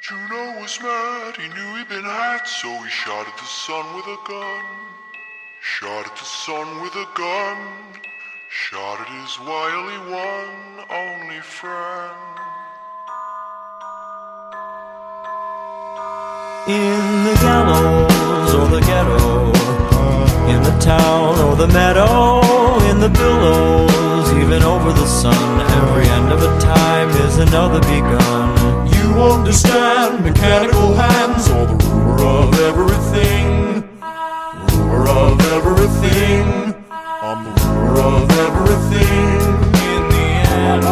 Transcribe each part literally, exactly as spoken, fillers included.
Juno was mad, he knew he'd been had, so he shot at the sun with a gun. Shot at the sun with a gun. Shot at his wily one, only friend. In the gallows or the ghetto, in the town or the meadow, in the billows, even over the sun, every end of a time is another begun. You understand mechanical hands, or the ruler of everything. Ruler of everything. I'm the ruler of everything in the end.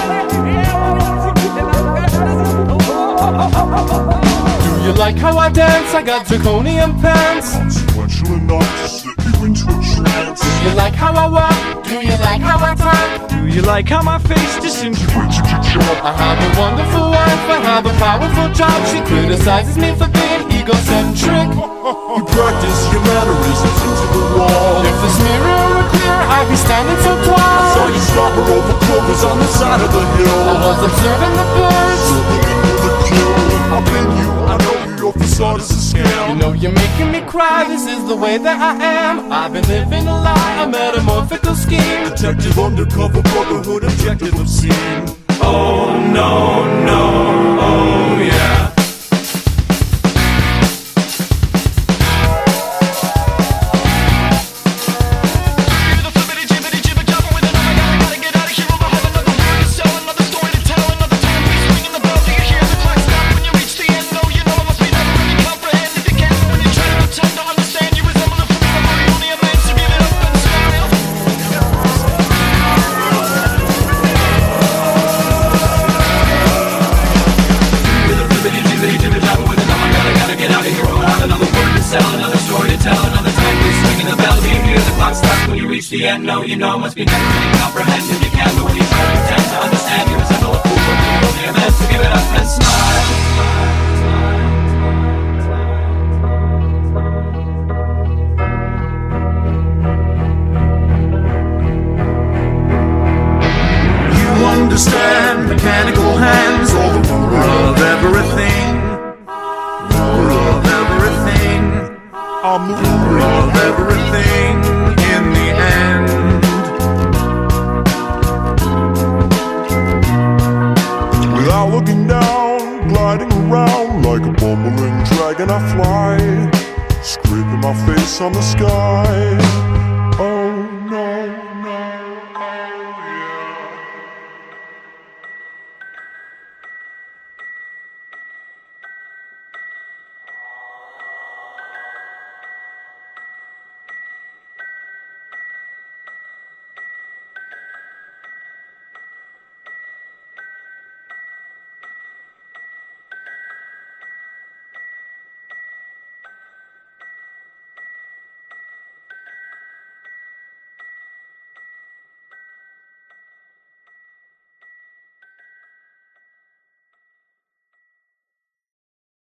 Do you like how I dance? I got draconian pants. Consequential enough to slip you into a trance. Do you like how I walk? Do you like how I talk? Do you like how my face disintegrates into chalk? I have a wonderful wife, I have a powerful job. She criticizes me for being egocentric. You practice your mannerisms into the wall. If this mirror were clear, I'd be standing so tall. I saw you slobber over clovers on the side of the hill. I was observing the birds. With a kill, I've been you, I know you, your facade is a scam. You know you're making me cry, this is the way that I am. I've been living a lie, a metamorphical scheme. Detective undercover, brotherhood, objective obscene. Oh no, no, oh yeah. The end, no, you know, must be never really comprehended. You can't, but when you try to pretend to understand, you resemble a fool, but you're only a man, so give it up and smile. You understand mechanical hands, or the ruler of everything. Ruler of everything. I'm the ruler of everything. In the end, without looking down, gliding around like a bumbling dragon I fly, scraping my face on the sky.